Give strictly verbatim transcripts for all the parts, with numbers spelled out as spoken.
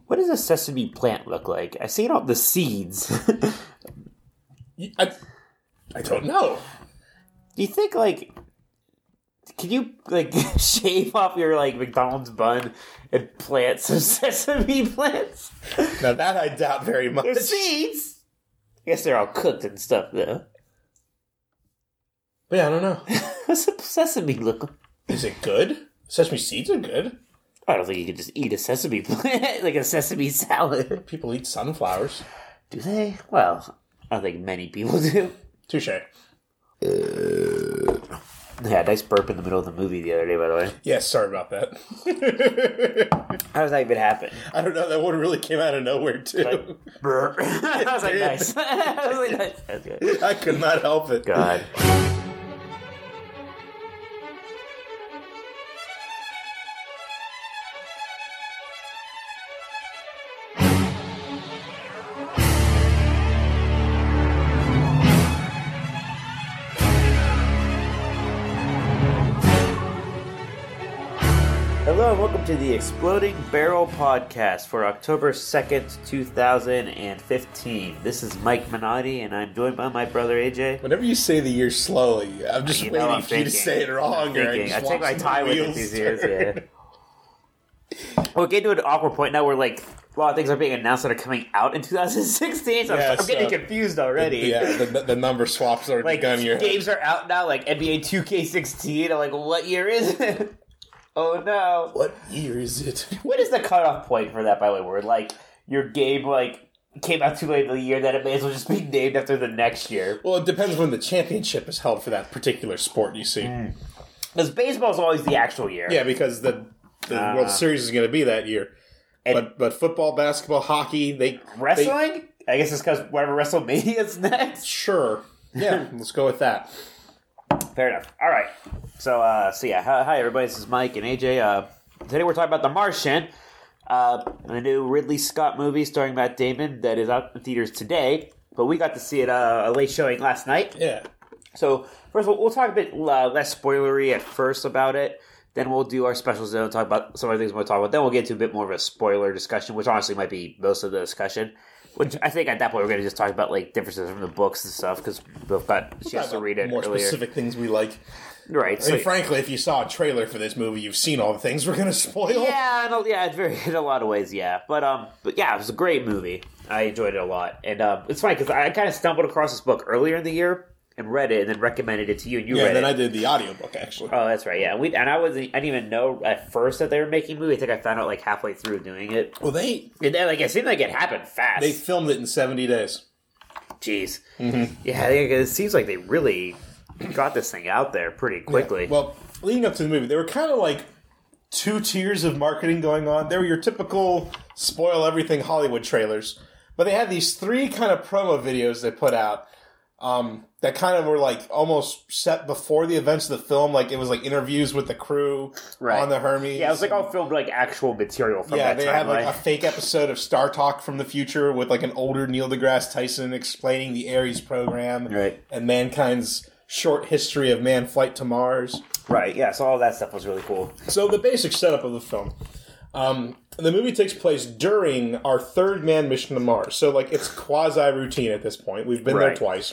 What does a sesame plant look like? I see it on the seeds. I, I don't know. Do you think, like, can you, like, shave off your, like, McDonald's bun and plant some sesame plants? Now, that I doubt very much. They're seeds! I guess they're all cooked and stuff, though. But yeah, I don't know. What's a sesame look like? Is it good? Sesame seeds are good. I don't think you could just eat a sesame plant, like a sesame salad. People eat sunflowers. Do they? Well, I don't think many people do. Touche. Uh, yeah, nice burp in the middle of the movie the other day, by the way. Yeah, sorry about that. How does that even happen? I don't know. That one really came out of nowhere, too. Like, burp. I was like, nice. I was like, nice. That's good. I could not help it. God. Hello and welcome to the Exploding Barrel Podcast for October second, two thousand fifteen. This is Mike Minotti and I'm joined by my brother A J. Whenever you say the year slowly, I'm just You waiting know I'm for you to thinking. say it wrong. Or I, I just take my watch the time with it wheels these years, turn. yeah. We're getting to an awkward point now where like a lot of things are being announced that are coming out in two thousand sixteen, so Yeah, I'm, I'm getting so- confused already. Yeah, the, the number swaps are Like, begun in your head. games are out now, like N B A two K sixteen. I'm like, what year is it? Oh no. What year is it? What is the cutoff point for that, by the way, where, like, your game, like, came out too late in the year that it may as well just be named after the next year? Well, it depends when the championship is held for that particular sport, you see. Mm. Because baseball is always the actual year. Yeah, because the, the Uh, World Series is going to be that year. And- But but football, basketball, hockey, they... Wrestling? I guess it's because whatever WrestleMania is next. They, sure. Yeah, let's go with that. Fair enough. All right. So, uh, so yeah. Hi, hi, everybody. This is Mike and A J. Uh, today we're talking about The Martian, uh, a new Ridley Scott movie starring Matt Damon that is out in theaters today. But we got to see it uh, a late showing last night. Yeah. So, first of all, we'll talk a bit uh, less spoilery at first about it. Then we'll do our special zone, talk about some of the things we'll talk about. Then we'll get to a bit more of a spoiler discussion, which honestly might be most of the discussion. Which I think at that point we're going to just talk about like differences from the books and stuff because we both got a chance to read it More earlier. specific things we like. Right. I So, mean, frankly, if you saw a trailer for this movie, you've seen all the things we're going to spoil. yeah, in a, yeah, it's very in a lot of ways, yeah. But um, but yeah, it was a great movie. I enjoyed it a lot, and um, it's funny because I kind of stumbled across this book earlier in the year and read it, and then recommended it to you, and you Yeah, read and then it. I did the audiobook, actually. Oh, that's right. Yeah, we and I wasn't. I didn't even know at first that they were making a movie. I think I found out like halfway through doing it. Well, they And then, like it seemed like it happened fast. they filmed it in seventy days. Jeez. Mm-hmm. Yeah, I think it seems like they really got this thing out there pretty quickly. Yeah. Well, leading up to the movie, there were kind of like two tiers of marketing going on. There were your typical spoil everything Hollywood trailers, but they had these three kind of promo videos they put out um, that kind of were like almost set before the events of the film. Like it was like interviews with the crew Right. on the Hermes. yeah, it was like all filmed like actual material from Yeah, that they timeline. had like a fake episode of Star Talk from the future with like an older Neil deGrasse Tyson explaining the Ares program Right. and mankind's short history of man flight to Mars. Right, yeah, so all that stuff was really cool. So the basic setup of the film. Um, the movie takes place during our third manned mission to Mars. So like it's quasi-routine at this point. We've been there Right. twice.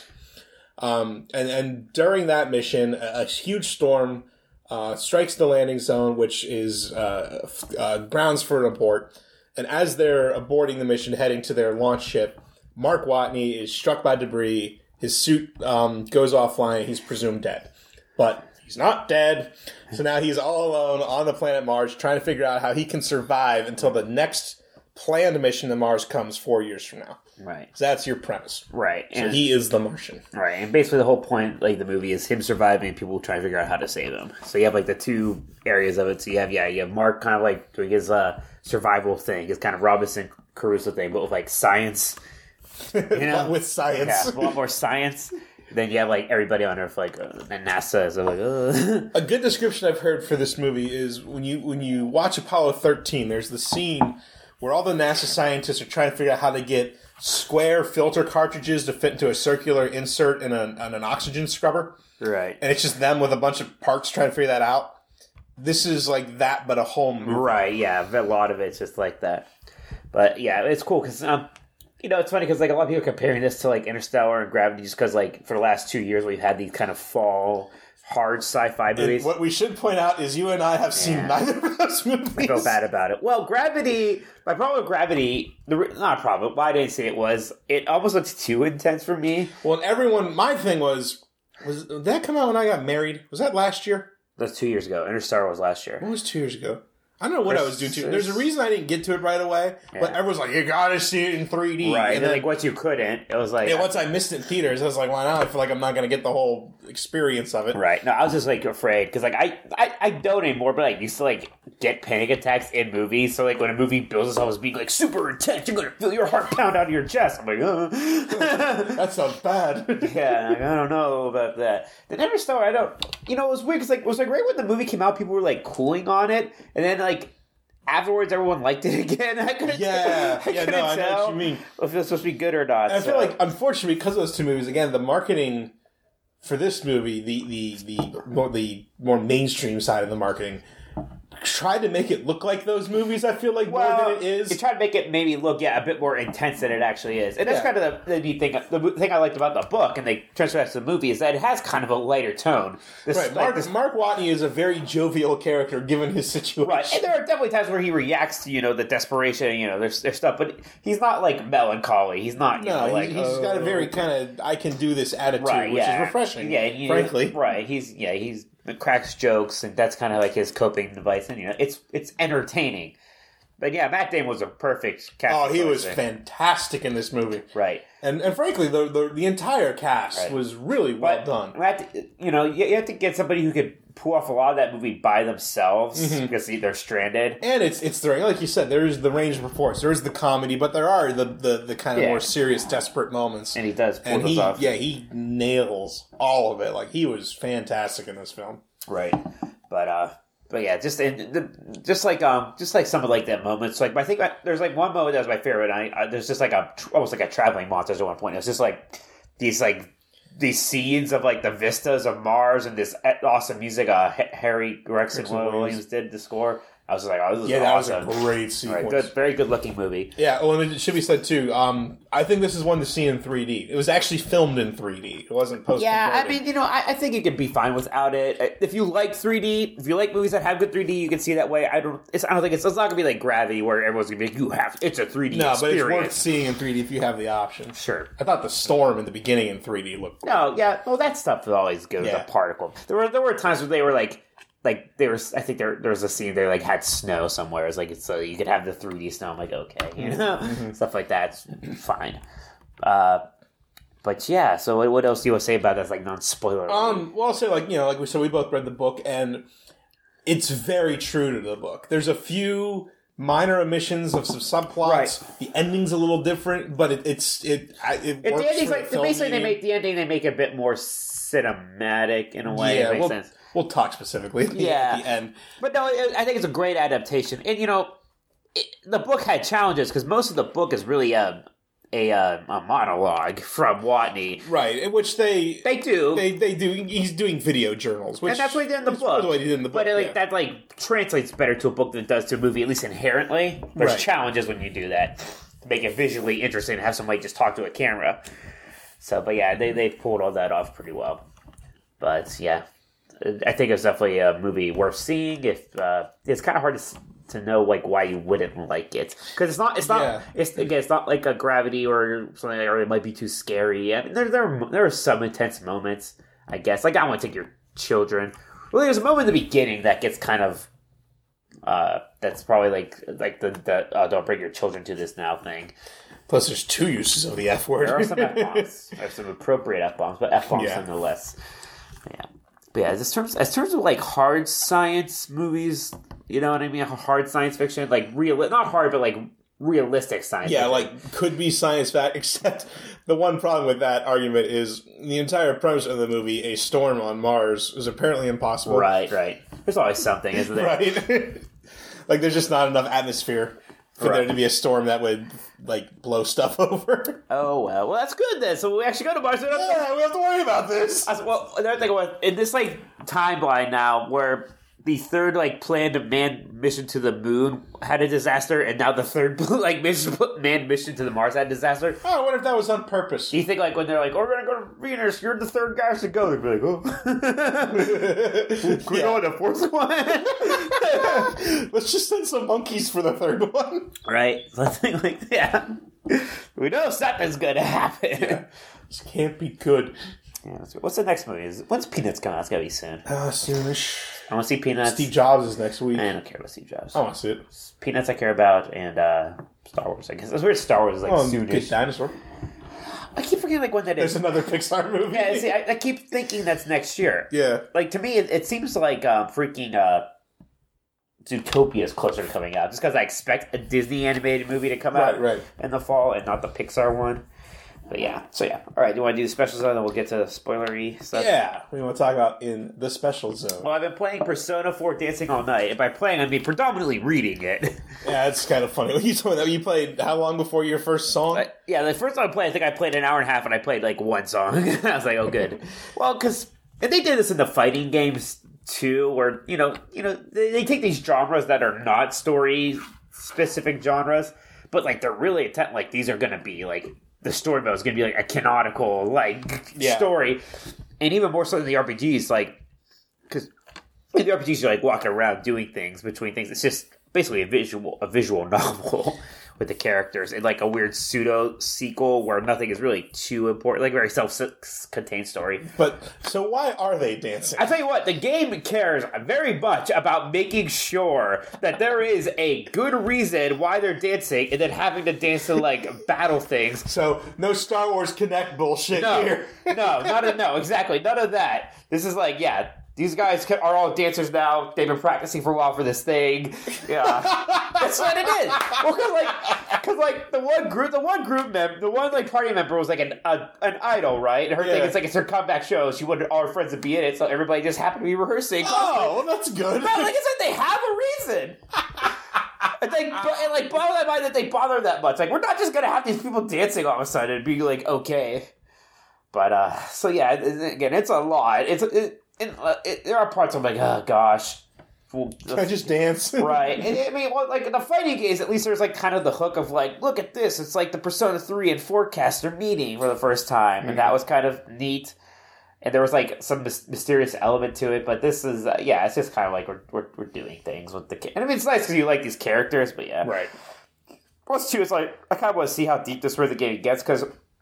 Um, and, and during that mission, a, a huge storm uh, strikes the landing zone, which is uh, f- uh, grounds for an abort. And as they're aborting the mission, heading to their launch ship, Mark Watney is struck by debris. His suit um, goes offline. He's presumed dead. But he's not dead. So now he's all alone on the planet Mars, trying to figure out how he can survive until the next planned mission to Mars comes four years from now. Right. So that's your premise. Right. So And, he is the Martian. right. And basically the whole point, like, the movie is him surviving and people trying to figure out how to save him. So you have, like, the two areas of it. So you have, yeah, you have Mark kind of, like, doing his uh, survival thing, his kind of Robinson Crusoe thing, but with, like, science. You know? But with science. Yeah, a lot more science. Then you have, like, everybody on Earth, like, uh, and NASA is like, uh. A good description I've heard for this movie is when you when you watch Apollo thirteen, there's the scene where all the NASA scientists are trying to figure out how to get square filter cartridges to fit into a circular insert in, a, in an oxygen scrubber. Right. And it's just them with a bunch of parts trying to figure that out. This is like that, but a whole movie. Right, yeah. A lot of it's just like that. But yeah, it's cool because um, you know, it's funny because like a lot of people are comparing this to like Interstellar and Gravity, just because like for the last two years we've had these kind of fall hard sci-fi movies. And what we should point out is you and I have seen Yeah. neither of those movies. I feel bad about it. Well, Gravity, my problem with Gravity, the re- not a problem, why I didn't see it was, it almost looked too intense for me. Well, and everyone, my thing was, was did that come out when I got married? Was that last year? That's two years ago. Interstellar was last year. What was two years ago? I don't know what I was doing to it. There's- There's a reason I didn't get to it right away, but Yeah. everyone's like, you gotta see it in three D. Right, and, And then then, like once you couldn't, it was like... yeah, once I missed it in theaters, I was like, well, now I feel like I'm not gonna get the whole experience of it. Right. No, I was just like afraid because like I, I I don't anymore, but like used to like get panic attacks in movies. So like when a movie builds itself as being like super intense, you're gonna feel your heart pound out of your chest. I'm like, oh. That sounds bad. yeah, like, I don't know about that. The Interstellar, I don't. You know, it was weird because like it was like right when the movie came out, people were like cooling on it, and then like. Afterwards, everyone liked it again. I couldn't. Yeah, I yeah, couldn't no, I know tell what you mean. if it was supposed to be good or not. And I so. feel like, unfortunately, because of those two movies, again, the marketing for this movie, the the the more the more mainstream side of the marketing, tried to make it look like those movies. I feel like well, more than it is. They try to make it maybe look yeah a bit more intense than it actually is, and that's Yeah. kind of the, the neat thing. The thing I liked about the book, and they transferred that to the movie, is that it has kind of a lighter tone. This, Right, like Mark, this- Mark Watney is a very jovial character given his situation. Right, and there are definitely times where he reacts to you know the desperation, you know, there's there's stuff, but he's not like melancholy. He's not, you No, know, like he, he's got a "Oh." very kind of I can do this attitude, right, which yeah. is refreshing. Yeah, and you- frankly. right. He's yeah, he's cracks jokes, and that's kind of like his coping device, and you know, it's it's entertaining. But yeah, Matt Damon was a perfect cast. Oh, he was choice. fantastic in this movie, Right. and and frankly, the the, the entire cast Right. was really well But done. Matt, you know, you, you have to get somebody who could pull off a lot of that movie by themselves Mm-hmm. because they're stranded. And it's it's thrilling, like you said. There is the range of performance. There is the comedy, but there are the the, the kind of Yeah. more serious, desperate moments. And he does pull And those he, off. yeah, he nails all of it. Like he was fantastic in this film. Right. But uh but yeah, just and the, just like um just like some of like that moments. Like I think I, there's like one moment that was my favorite. I, I there's just like a almost like a traveling montage at one point. It was just like these like these scenes of like the vistas of Mars and this awesome music. Uh, H- Harry Gregson Gregson Williams. Williams. did the score. I was like, oh, this is Yeah, that awesome. was a great All sequence. right, good, very good looking movie. Yeah, well, and it should be said too. Um, I think this is one to see in three D. It was actually filmed in three D. It wasn't post. Yeah, I mean, you know, I, I think you could be fine without it. If you like three D, if you like movies that have good three D, you can see that way. I don't. It's, I don't think it's. It's not gonna be like Gravity, where everyone's gonna be like, you have. It's a three D no, but experience. it's worth seeing in three D if you have the option. Sure. I thought the storm in the beginning in three D looked. No, yeah. Well, that stuff is always good. Yeah. The particle. There were there were times where they were like. Like there was, I think there there was a scene they like had snow somewhere. It's like it's so you could have the three D snow. I'm like, okay, you know, Mm-hmm. stuff like that's fine. Uh, but yeah, so what, what else do you want to say about that? Like non spoiler. Um, well, I'll say like you know, like we so we both read the book, and it's very true to the book. There's a few minor omissions of some subplots. Right. The ending's a little different, but it, it's it I- it If works the ending's for like the film basically they medium. make the ending they make it a bit more cinematic in a way. Yeah, it makes we'll, sense. we'll talk specifically at the, Yeah. at the end. But no, I I think it's a great adaptation, and you know, it, the book had challenges because most of the book is really a a, uh, a monologue from Watney. Right, in which they They do, they they do. He's doing video journals, which and that's what he did in the is book. what he did in the book. But it, like yeah. that, like translates better to a book than it does to a movie, at least inherently. There's Right. challenges when you do that to make it visually interesting and have somebody just talk to a camera. So, but yeah, they they pulled all that off pretty well. But yeah, I think it's definitely a movie worth seeing. If uh, it's kind of hard to s- to know like why you wouldn't like it because it's not it's not Yeah. it's again it's not like a Gravity or something like, or it might be too scary. I mean, there there are, there are some intense moments, I guess. Like I want to take your children. Well, there's a moment in the beginning that gets kind of uh, that's probably like like the the uh, don't bring your children to this now thing. Plus, there's two uses of the F word. There are some F bombs. There are some appropriate F bombs, but F bombs Yeah. nonetheless. Yeah. But yeah, as terms as terms of like hard science movies, you know what I mean? Hard science fiction, like real, not hard, but like realistic science. Yeah, fiction. like could be science fact. Except the one problem with that argument is the entire premise of the movie, a storm on Mars, is apparently impossible. right, right. There's always something, isn't there? Right. Like there's just not enough atmosphere for Right. there to be a storm that would like blow stuff over. Oh well, well that's good then. So we actually go to Mars. We don't have to- Yeah, we have to worry about this. I- Well, another thing was in this like timeline now where the third like planned manned mission to the moon had a disaster, and now the third like mission manned mission to the Mars had a disaster. Oh, I wonder if that was on purpose. Do you think like when they're like, "Oh, we're gonna go to Venus, you're the third guys to go," they'd be like, "Oh, can we go on the fourth one?" Let's just send some monkeys for the third one, right? Something like yeah. We know something's gonna happen. Yeah. This can't be good. Yeah, what's the next movie? Is when's Peanuts coming out? It's gotta be soon. Uh, soonish. I want to see Peanuts. Steve Jobs is next week. I don't care about Steve Jobs. I want to see it. Peanuts I care about, and uh, Star Wars. I guess it's weird. Star Wars is like oh, soonish. Good Dinosaur. I keep forgetting like when that There's is. another Pixar movie. Yeah, see, I, I keep thinking that's next year. Yeah. Like to me, it, it seems like um, freaking uh, Zootopia is closer to coming out, just because I expect a Disney animated movie to come out Right, right. in the fall and not the Pixar one. But yeah, so yeah. All right, do you want to do the special zone, then we'll get to spoilery stuff? Yeah, we want to talk about in the special zone. Well, I've been playing Persona four Dancing All Night, and by playing, I mean predominantly reading it. Yeah, it's kind of funny. You told me that you played how long before your first song? But, yeah, the first time I played, I think I played an hour and a half, and I played like one song. I was like, oh, good. Well, because and they did this in the fighting games too, where you know, you know, they, they take these genres that are not story specific genres, but like they're really intent. Like these are going to be like. The story mode is going to be like a canonical like yeah. story, and even more so than the R P Gs. Like, because in the R P Gs you're like walking around doing things between things. It's just basically a visual a visual novel with the characters and like a weird pseudo sequel where nothing is really too important, like a very self-contained story. But so why are they dancing? I tell you what, the game cares very much about making sure that there is a good reason why they're dancing, and then having to dance to like battle things. So no Star Wars Connect bullshit No, here. no, not a, no, exactly, none of that. This is like, yeah. These guys are all dancers now. They've been practicing for a while for this thing. Yeah, that's what it is. Well, because like, cause like the one group, the one group member, the one like party member was like an a, an idol, right? And her yeah. thing is like it's her comeback show. She wanted all her friends to be in it, so everybody just happened to be rehearsing. Oh, well, that's good. But like I said, they have a reason. And they and like bother that mind that they bother that much. Like we're not just gonna have these people dancing all of a sudden and be like okay. But uh, so yeah, again, it's a lot. It's it. And, uh, it, there are parts I'm like, oh gosh, well, Can I just dance? right? And, I mean, well, like in the fighting games, at least there's like kind of the hook of like, look at this. It's like the Persona three and Forecast are meeting for the first time, and mm-hmm. that was kind of neat. And there was like some mis- mysterious element to it, but this is uh, yeah, it's just kind of like we're we're, we're doing things with the ca- and I mean it's nice because you like these characters, but yeah, right. Plus too, it's like I kind of want to see how deep this rhythm game gets because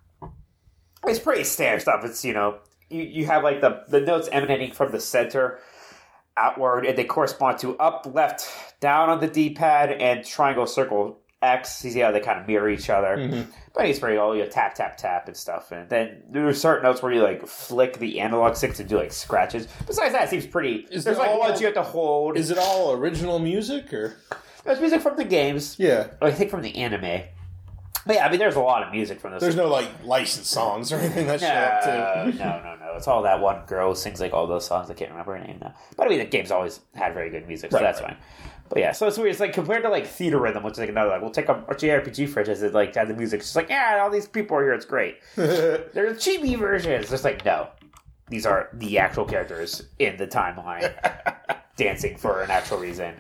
it's pretty standard stuff. It's you know. You, you have like the, the notes emanating from the center outward, and they correspond to up, left, down on the D-pad, and triangle, circle, X. You see how they kind of mirror each other. Mm-hmm. But it's pretty all you know, tap, tap, tap and stuff. And then there are certain notes where you like flick the analog stick to do like scratches. Besides that, it seems pretty. Is there's like all, ones you have to hold. Is it all original music or? There's music from the games. Yeah, I think from the anime. But yeah, I mean, there's a lot of music from this. There's no, like, licensed songs or anything that no, show up to... no, no, no. It's all that one girl who sings, like, all those songs. I can't remember her name now. But, I mean, the game's always had very good music, so right, that's right. fine. But, yeah, so it's weird. It's, like, compared to, like, Theater Rhythm, which is, like, another, like, we'll take a J R P G franchise and, like, have the music. It's just like, yeah, all these people are here. It's great. There's chibi versions. It's just like, no. These are the actual characters in the timeline dancing for an actual reason.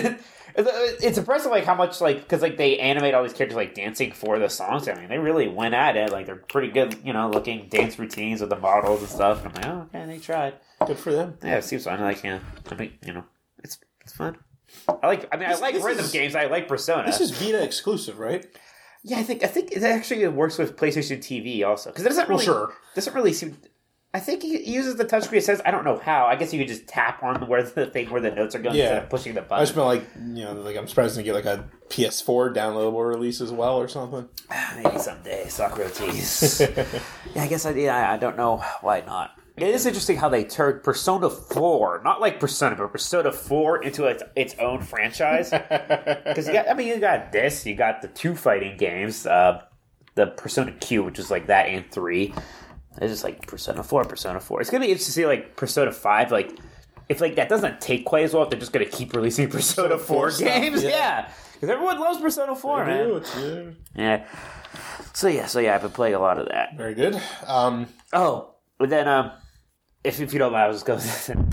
It's impressive, like, how much, like, because, like, they animate all these characters, like, dancing for the songs. I mean, they really went at it. Like, they're pretty good, you know, looking dance routines with the models and stuff. And I'm like, oh, okay, they tried. Good for them. Yeah, it seems fun. I like, yeah, I mean, you know, it's it's fun. I like, I mean, this, I like rhythm is, games. I like Persona. This is Vita exclusive, right? Yeah, I think I think it actually works with PlayStation T V also. Because it doesn't really, well, sure. doesn't really seem... I think he uses the touchscreen. It says, I don't know how. I guess you could just tap on where the thing where the notes are going yeah. instead of pushing the button. I just feel like, you know, like I'm surprised to get like a P S four downloadable release as well or something. Maybe someday, Socrates. yeah, I guess I, yeah, I don't know why not. It is interesting how they turned Persona four, not like Persona, but Persona four into its, its own franchise. Because you got, I mean, you got this, you got the two fighting games, uh, the Persona Q, which is like that, and three. It's just like Persona four, Persona four. It's going to be interesting to see like Persona five, like if like that doesn't take quite as well, if they're just going to keep releasing Persona four games. Stuff, yeah. Because yeah. everyone loves Persona four, they man. Do, it's good. Yeah. So yeah, so yeah, I've been playing a lot of that. Very good. Um, oh, but then um, if if you don't mind, I'll just go to it.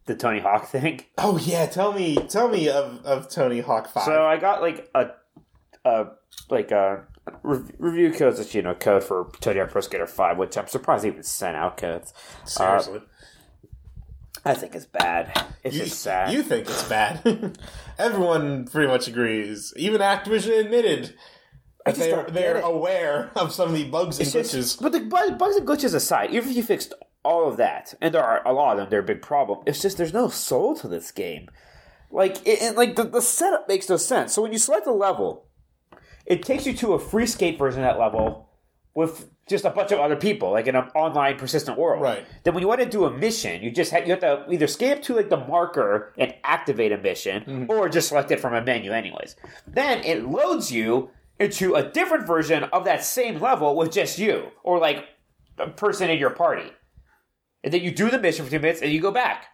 the Tony Hawk thing. Oh yeah, tell me, tell me of, of Tony Hawk Five. So I got like a, a like a re- review codes that you know code for Tony Hawk Pro Skater Five, which I'm surprised they even sent out codes. Seriously, uh, I think it's bad. It's you, just sad. You think it's bad? Everyone pretty much agrees. Even Activision admitted that they're they're aware of some of the bugs and it's glitches. Just, but the bugs and glitches aside, even if you fixed all of that, and there are a lot of them, they're a big problem. It's just there's no soul to this game. Like, it, it, like the, the setup makes no sense. So when you select a level, it takes you to a free skate version of that level with just a bunch of other people, like in an online persistent world. Right. Then when you want to do a mission, you just have, you have to either skate up to like the marker and activate a mission, mm-hmm. or just select it from a menu anyways. Then it loads you into a different version of that same level with just you, or like a person in your party. And then you do the mission for two minutes and you go back.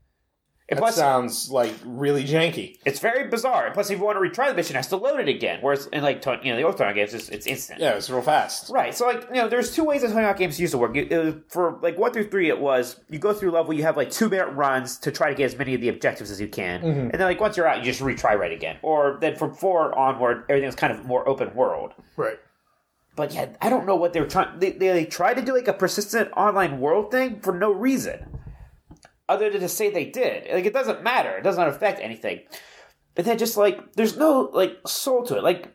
And that plus, sounds like really janky. It's very bizarre. And plus, if you want to retry the mission, it has to load it again. Whereas in like you know the old Tony Hawk games, it's, it's instant. Yeah, it's real fast. Right. So like you know, there's two ways that Tony Hawk games used to work. It was, for like one through three, it was you go through level, you have like two minute runs to try to get as many of the objectives as you can, mm-hmm. and then like once you're out, you just retry right again. Or then from four onward, everything's kind of more open world. Right. But yeah, I don't know what they were trying. They, they, they tried to do like a persistent online world thing for no reason, other than to say they did. Like it doesn't matter. It doesn't affect anything. But then just like there's no like soul to it. Like,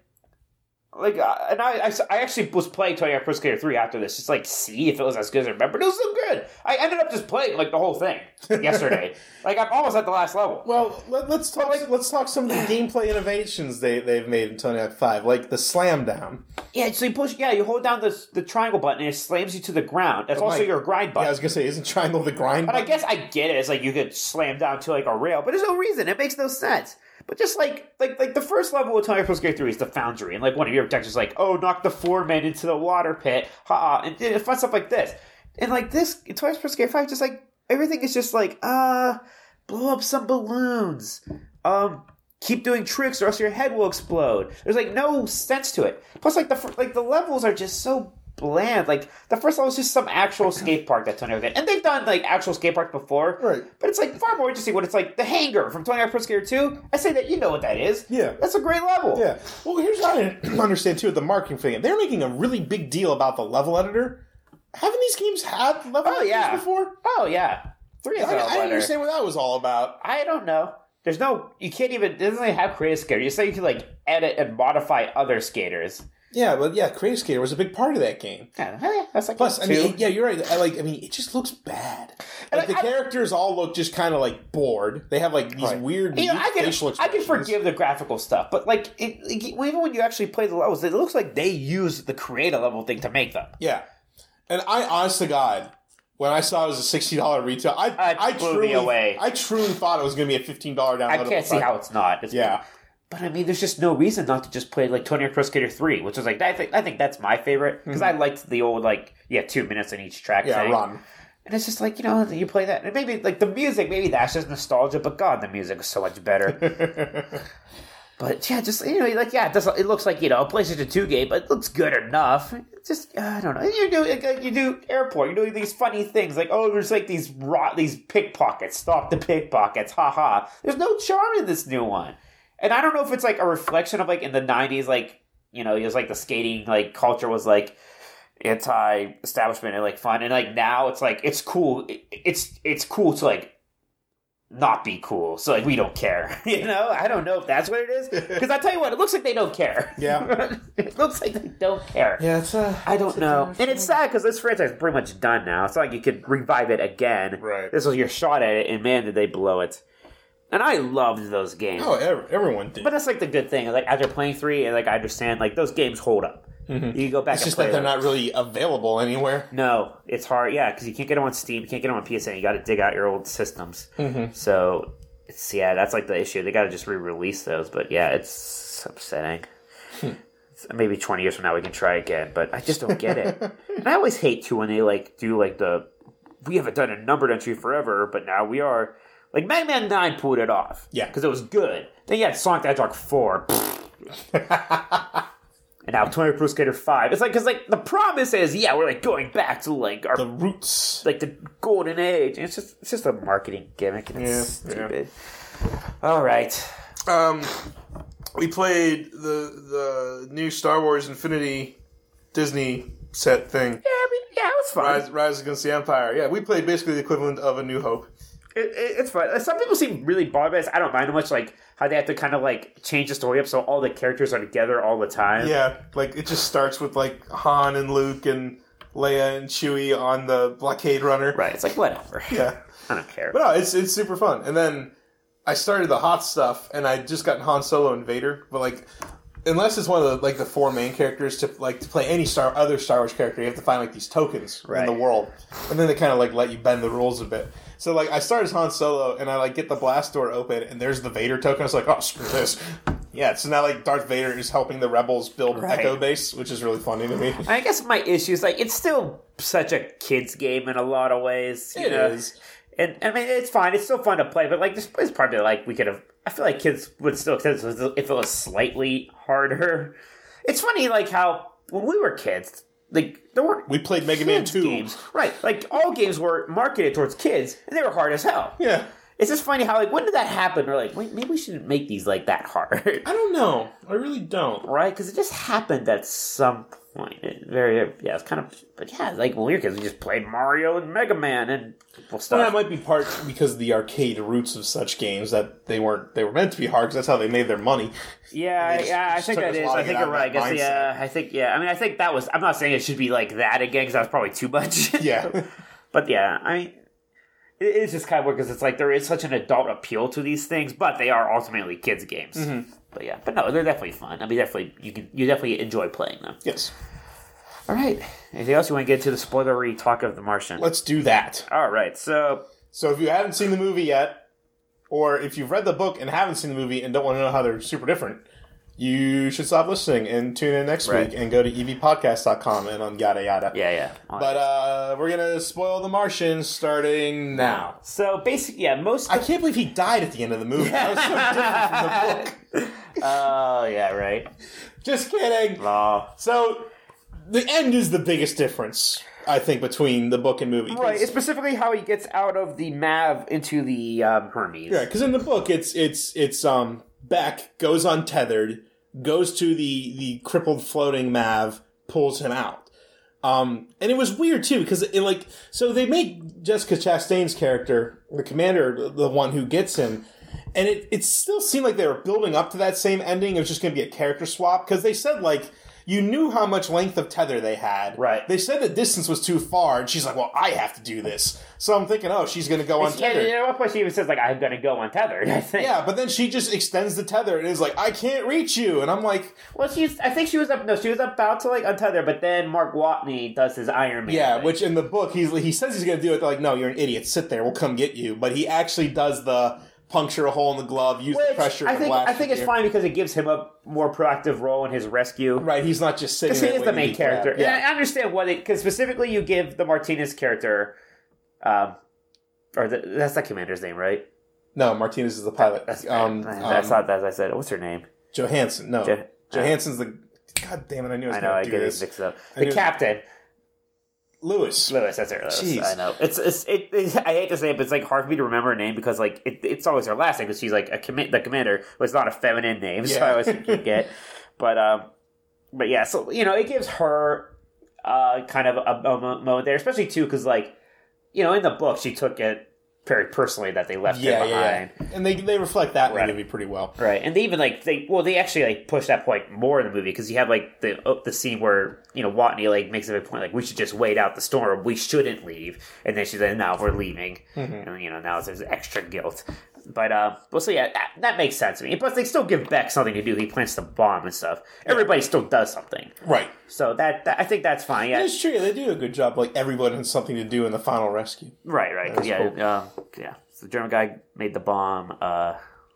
like, uh, and I, I, I actually was playing Tony Hawk Pro Skater three after this, just like see if it was as good as I remember. But it was so good. I ended up just playing like the whole thing yesterday. Like I'm almost at the last level. Well, let, let's talk. Like, let's talk some of the gameplay innovations they they've made in Tony Hawk Five, like the slam down. Yeah, so you push. Yeah, you hold down the the triangle button and it slams you to the ground. That's but also my, your grind button. Yeah, I was gonna say, isn't triangle the grind? But button? I guess I get it. It's like you could slam down to like a rail, but there's no reason. It makes no sense. But just like like like the first level of Tony Hawk Pro Skater three is the Foundry, and like one of your objectives is like, oh, knock the foreman into the water pit, ha, and, and fun stuff like this. And like this, Tony Hawk Pro Skater five, just like everything is just like, uh, blow up some balloons, um, keep doing tricks, or else your head will explode. There's like no sense to it. Plus, like the like the levels are just so bland. Like the first level is just some actual skate park that Tony Hawk did, and they've done like actual skate parks before, right? But it's like far more interesting when it's like the hangar from Tony Hawk Pro Skater two. I say that you know what that is. Yeah, that's a great level. Yeah. Well, here's what I didn't understand too with the marketing thing. They're making a really big deal about the level editor. Haven't these games had level oh, editors yeah. before? Oh yeah, three is I, I didn't understand what that was all about. I don't know. There's no. You can't even. It doesn't even have creative skater. You say you can like edit and modify other skaters. Yeah, but yeah, Creative Skater was a big part of that game. Yeah, that's like plus, I mean, yeah, you're right. I like, I mean, it just looks bad. Like the I, characters all look just kind of like bored. They have like these right. weird you know, I can, facial expressions. I can forgive the graphical stuff, but like, it, it, even when you actually play the levels, it looks like they used the create a level thing to make them. Yeah, and I, honest to God, when I saw it was a sixty dollar retail, I, uh, I blew truly, me away. I truly thought it was going to be a fifteen dollar download. I can't see how it's not. It's yeah. But I mean, there's just no reason not to just play like Tony Hawk Pro Skater three, which is like I think I think that's my favorite because mm-hmm. I liked the old like yeah two minutes in each track. Yeah, thing. run. And it's just like you know you play that and maybe like the music maybe that's just nostalgia, but God, the music is so much better. But yeah, just you know like yeah, it does. It looks like you know a PlayStation two game, but it looks good enough. It's just I don't know. You do you do airport. You're doing these funny things like oh, there's like these rot these pickpockets. Stop the pickpockets. Ha ha. There's no charm in this new one. And I don't know if it's like a reflection of like in the nineties, like, you know, it was like the skating like culture was like anti-establishment and like fun. And like now it's like, it's cool. It's, it's cool to like not be cool. So like we don't care, you know? I don't know if that's what it is. Because I tell you what, it looks like they don't care. Yeah. It looks like they don't care. Yeah, it's uh, I don't know. And it's sad because this franchise is pretty much done now. It's not like you could revive it again. Right. This was your shot at it and man, did they blow it. And I loved those games. Oh, everyone did. But that's like the good thing. Like after playing three, and like I understand, like those games hold up. Mm-hmm. You can go back. It's and just play that they're them. not really available anywhere. No, it's hard. Yeah, because you can't get them on Steam. You can't get them on P S N. You got to dig out your old systems. Mm-hmm. So it's yeah, that's like the issue. They got to just re-release those. But yeah, it's upsetting. Hmm. Maybe twenty years from now we can try again. But I just don't get it. And I always hate too when they like do like the we haven't done a numbered entry forever, but now we are. Like, Mega Man nine pulled it off. Yeah. Because it was good. Then you had Sonic the Hedgehog four. And now twenty Pro Skater five. It's like, because, like, the promise is, yeah, we're, like, going back to, like, our... The roots. Like, the golden age. And it's just it's just a marketing gimmick, and it's Yeah, stupid. Yeah. All right. Um, we played the the new Star Wars Infinity Disney set thing. Yeah, I mean, yeah, it was fun. Rise, Rise Against the Empire. Yeah, we played basically the equivalent of A New Hope. It, it, it's fun. Some people seem really bothered by this. I don't mind it much, like, how they have to kind of, like, change the story up so all the characters are together all the time. Yeah, like, it just starts with, like, Han and Luke and Leia and Chewie on the blockade runner. Right, it's like, whatever. Yeah. I don't care. But no, it's it's super fun. And then I started the hot stuff, and I just gotten Han Solo and Vader. But, like, unless it's one of the, like, the four main characters, to, like, to play any Star other Star Wars character, you have to find, like, these tokens right. in the world. And then they kind of, like, let you bend the rules a bit. So, like, I start as Han Solo, and I, like, get the blast door open, and there's the Vader token. I was like, oh, screw this. Yeah, so now, like, Darth Vader is helping the rebels build right. Echo Base, which is really funny to me. I guess my issue is, like, it's still such a kid's game in a lot of ways. You it know? is. And, I mean, it's fine. It's still fun to play, but, like, this is probably, like, we could have... I feel like kids would still accept this if it was slightly harder. It's funny, like, how when we were kids... Like, there weren't we played Mega Man two games. Right. Like, all games were marketed towards kids, and they were hard as hell. Yeah. It's just funny how, like, when did that happen? We're like, wait, maybe we shouldn't make these, like, that hard. I don't know. I really don't. Right? Because it just happened at some point. It very, yeah, it's kind of, but yeah, like, when we were kids, we just played Mario and Mega Man and well, stuff. Well, that might be part because of the arcade roots of such games that they weren't, they were meant to be hard because that's how they made their money. Yeah, just, yeah, I think that is. I think you're right. I guess, yeah, I think, yeah. I mean, I think that was, I'm not saying it should be like that again because that was probably too much. Yeah. But yeah, I mean, it is just kind of weird because it's like there is such an adult appeal to these things, but they are ultimately kids' games. Mm-hmm. But yeah, but no, they're definitely fun. I mean, definitely, you can, you definitely enjoy playing them. Yes. All right. Anything else you want to get to the spoilery talk of The Martian? Let's do that. All right. So, so if you haven't seen the movie yet, or if you've read the book and haven't seen the movie and don't want to know how they're super different, you should stop listening and tune in next right. week and go to e v podcast dot com and on yada yada. Yeah, yeah. All but uh, we're going to spoil The Martian starting now. So basically, yeah, most... I can't believe he died at the end of the movie. That was so different from the book. Oh, yeah, right. Just kidding. Oh. So, the end is the biggest difference, I think, between the book and movie. Right, it's specifically how he gets out of the Mav into the um, Hermes. Yeah, because in the book, it's it's it's um Beck goes untethered, goes to the the crippled floating Mav, pulls him out. Um, and it was weird too because it like so they make Jessica Chastain's character, the commander, the one who gets him. And it, it still seemed like they were building up to that same ending. It was just going to be a character swap. Because they said, like, you knew how much length of tether they had. Right. They said the distance was too far. And she's like, well, I have to do this. So I'm thinking, oh, she's going to go untethered. Yeah, at one point she even says, like, I'm going to go untethered, I think. Yeah, but then she just extends the tether and is like, I can't reach you. And I'm like... Well, she's... I think she was up... No, she was about to, like, untether. But then Mark Watney does his Iron Man Yeah, thing. which in the book, he's he says he's going to do it. They're like, no, you're an idiot. Sit there. We'll come get you. But he actually does the... puncture a hole in the glove, use Which, the pressure I to think, blast I think it's you. fine because it gives him a more proactive role in his rescue. Right, he's not just sitting Because he there is the waiting main to be grabbed. character. Yeah. And I understand what it... Because specifically you give the Martinez character... Um, or the, that's the commander's name, right? No, Martinez is the pilot. That's, um, that's um, not that, as I said. What's her name? Johansson. No. Jo- Johansson's the... God damn it, I knew I was I know, going I to do get this. it mixed up. I The knew- captain. Lewis. Lewis, that's it. Lewis. Jeez. I know. It's, it's it, it. I hate to say it, but it's like hard for me to remember her name because like it, it's always her last name because she's like a commi- the commander, but it's not a feminine name, so Yeah. I always forget. But um, but yeah, so you know, it gives her uh kind of a, a moment there, especially too because like you know in the book she took it very personally that they left Yeah, him yeah, behind. yeah. And they they reflect that in Right. the movie pretty well. Right, and they even like they well they actually like push that point more in the movie because you have like the uh, the scene where you know Watney like makes a big point like we should just wait out the storm, we shouldn't leave, and then she's like now we're leaving, Mm-hmm. and you know now there's extra guilt, but uh, well so yeah that, that makes sense to me. Plus they still give Beck something to do. He plants the bomb and stuff. Everybody still does something, Right. so that, that I think that's fine. Yeah, It's true. They do a good job. Like, everyone has something to do in the final rescue. right, right, 'cause, That's yeah, cool. um, yeah. So the German guy made the bomb. Uh, I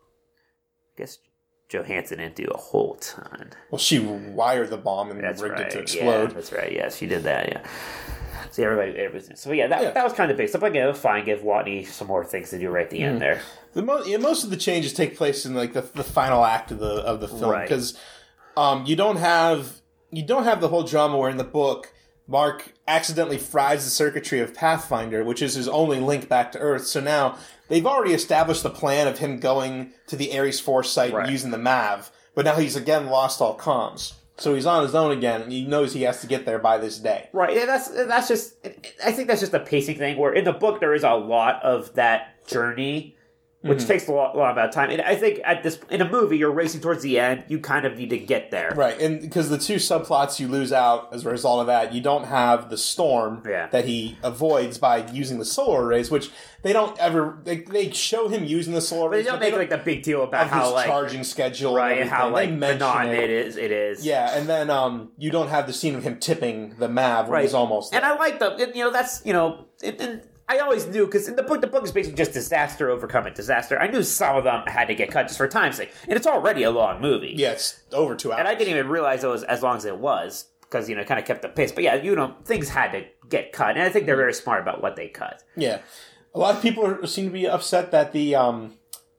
guess Johansson didn't do a whole ton. Well, she wired the bomb and That's rigged right. it to Yeah, explode. that's right. Yeah, she did that. Yeah. So everybody, everybody. So yeah, that Yeah. that was kind of big stuff. But again, it was fine. Give Watney some more things to do right at the Mm-hmm. end there. The mo- yeah, most of the changes take place in like the, the final act of the of the film Right. because um, you don't have you don't have the whole drama where in the book Mark accidentally fries the circuitry of Pathfinder, which is his only link back to Earth. So now they've already established the plan of him going to the Ares Force site right. and using the M A V, but now he's again lost all comms. So he's on his own again, and he knows he has to get there by this day. Right. And that's that's just. I think that's just a pacing thing. Where in the book there is a lot of that journey, which mm-hmm. takes a lot, lot amount of time. And I think at this in a movie, you're racing towards the end. You kind of need to get there, right? And because the two subplots you lose out as a result of that, you don't have the storm yeah. that he avoids by using the solar arrays, which they don't ever. They, they show him using the solar arrays, but they don't but make they don't, like the big deal about how his like charging schedule, right? And, and how like monotonous it is. It is, yeah. And then um, you don't have the scene of him tipping the M A V when right. he's almost there. And I like the you know that's you know. It, it, I always knew, because in the book, the book is basically just disaster overcoming disaster. I knew some of them had to get cut just for time's sake. And it's already a long movie. Yeah, it's over two hours. And I didn't even realize it was as long as it was, because, you know, it kind of kept the pace. But yeah, you know, things had to get cut. And I think they're very smart about what they cut. Yeah. A lot of people are, seem to be upset that the um,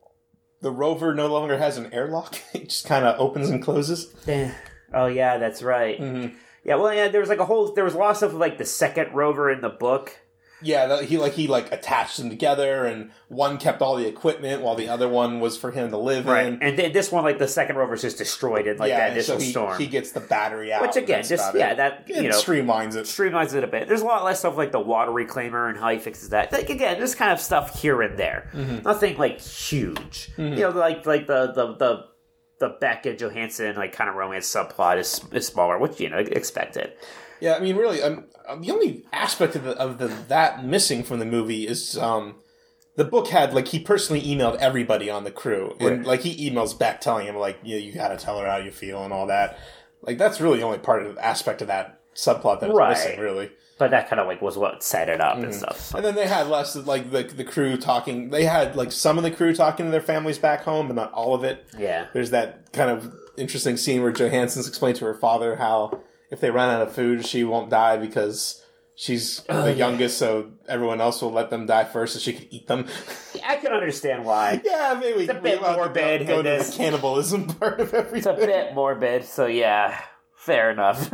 the rover no longer has an airlock. It just kind of opens and closes. Oh, yeah, that's right. Mm-hmm. Yeah, well, yeah, there was like a whole, there was a lot of stuff with like the second rover in the book. Yeah, he like he like attached them together, and one kept all the equipment while the other one was for him to live right. in. And th- this one, like the second rover, is just destroyed in like yeah, that initial so he, storm. He gets the battery out, which again, just yeah, it. that you it know streamlines it, streamlines it a bit. There's a lot less stuff like the water reclaimer and how he fixes that. Like again, just kind of stuff here and there, mm-hmm. nothing like huge. Mm-hmm. You know, like like the the the the Beck and Johansson like kind of romance subplot is is smaller, which you know expected. Yeah, I mean, really, um, the only aspect of the, of the that missing from the movie is um, the book had like he personally emailed everybody on the crew, and right. like he emails back telling him like, yeah, you got to tell her how you feel and all that. Like that's really the only part of the aspect of that subplot that was right. missing, really. But that kind of like was what set it up mm-hmm. and stuff. So. And then they had less of, like the the crew talking. They had like some of the crew talking to their families back home, but not all of it. Yeah, there's that kind of interesting scene where Johansson's explained to her father how if they run out of food, she won't die because she's oh, the yeah. youngest, so everyone else will let them die first so she can eat them. I can understand why. Yeah, maybe it's a bit morbid. Go, go to the cannibalism part of everything. It's a bit morbid, so yeah, fair enough.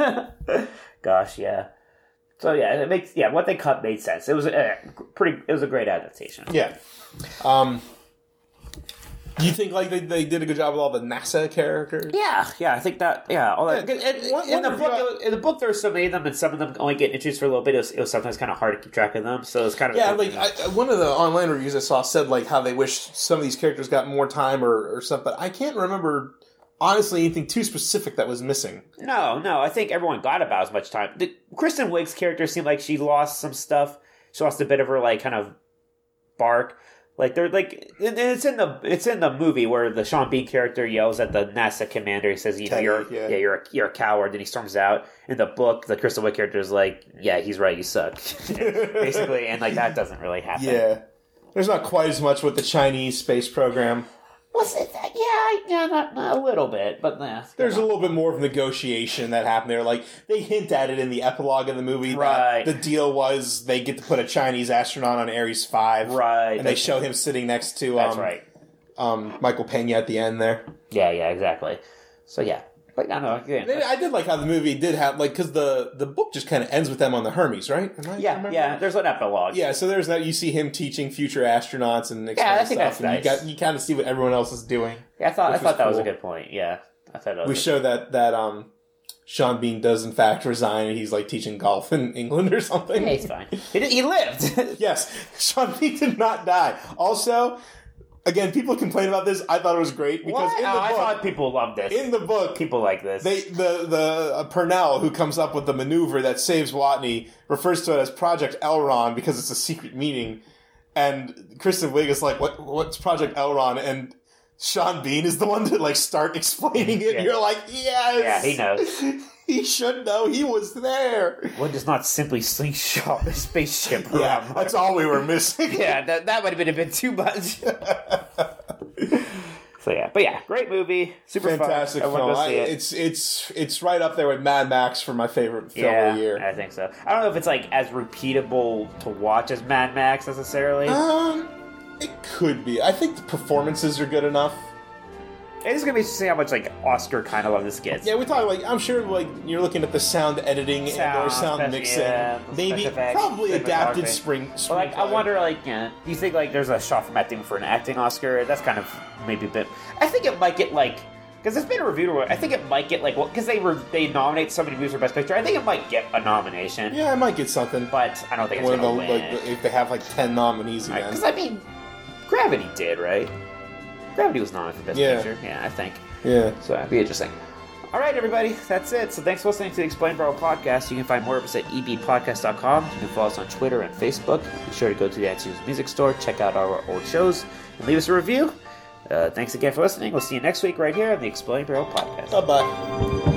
Gosh, yeah. So yeah, it makes yeah what they cut made sense. It was a pretty. It was a great adaptation. Yeah. Um. Do you think like they, they did a good job with all the NASA characters? Yeah, yeah, I think that. Yeah, all that. Yeah, in, one, in one the book, in the book, there were so many of them, and some of them only get introduced for a little bit. It was, it was sometimes kind of hard to keep track of them, so it's kind of yeah. Like I, one of the online reviews I saw said like how they wish some of these characters got more time or, or something. But I can't remember honestly anything too specific that was missing. No, no, I think everyone got about as much time. The, Kristen Wiig's character seemed like she lost some stuff. She lost a bit of her like kind of bark. Like they're like, and it's in the it's in the movie where the Sean Bean character yells at the NASA commander. He says, "You know, you're yeah. yeah, you're a, you're a coward." Then he storms out. In the book, the Kristen Wiig character is like, "Yeah, he's right. You suck," basically, and like that doesn't really happen. Yeah, there's not quite as much with the Chinese space program. Was it that? Yeah, yeah, not, not a little bit, but nah, there's a little bit more of negotiation that happened there. Like they hint at it in the epilogue of the movie. Right. That the deal was they get to put a Chinese astronaut on Ares five. Right. And they show him sitting next to. Um, that's right. Um, Michael Pena at the end there. Yeah, yeah, exactly. So yeah. But no, no, again, I did like how the movie did have like because the, the book just kind of ends with them on the Hermes, right? Am I yeah, yeah. There's an epilogue. Yeah, so there's that. You see him teaching future astronauts and yeah, I think stuff, that's and nice. You got you kind of see what everyone else is doing. Yeah, I thought I thought that cool. was a good point. Yeah, I thought that was we show that that um Sean Bean does in fact resign, and he's like teaching golf in England or something. Yeah, he's fine. He, did, he lived. Yes, Sean Bean did not die. Also. Again, people complain about this. I thought it was great because what? in the oh, book, I thought people loved this. In the book, people like this. They the the uh, Purnell who comes up with the maneuver that saves Watney refers to it as Project Elron because it's a secret meeting, and Kristen Wiig is like, "What? What's Project Elron?" And Sean Bean is the one to like start explaining it. Yeah. And you're like, "Yes, yeah, he knows. He should know. He was there." One does not simply slingshot a spaceship around. Yeah, that's all we were missing. Yeah, that that might have been a bit too much. So yeah, but yeah, great movie, super fantastic fun. film. I, it. It's it's it's right up there with Mad Max for my favorite film yeah, of the year. I think so. I don't know if it's like as repeatable to watch as Mad Max necessarily. Um, it could be. I think the performances are good enough. It's gonna be interesting how much like Oscar kind of love this gets. Yeah, we talk like I'm sure like you're looking at the sound editing Sound, and or sound special- mixing, yeah, maybe special effects, probably adapted cinematography. spring. But spring like, I wonder, like, yeah, do you think like there's a shot from acting for an acting Oscar? That's kind of maybe a bit. I think it might get like because it's been reviewed. I think it might get like because they re- they nominate so many movies for Best Picture. I think it might get a nomination. Yeah, I might get something. But I don't think it's One gonna of the, win. like if they have like ten nominees again. Because I mean, Gravity did, right? Gravity was nominated for Best Yeah. Picture. Yeah, I think. Yeah. So that'd be interesting. All right, everybody, that's it. So thanks for listening to the Explain Barrel podcast. You can find more of us at e b podcast dot com. You can follow us on Twitter and Facebook. Be sure to go to the iTunes Music Store, check out our old shows, and leave us a review. Uh, thanks again for listening. We'll see you next week right here on the Explain Barrel podcast. Bye bye.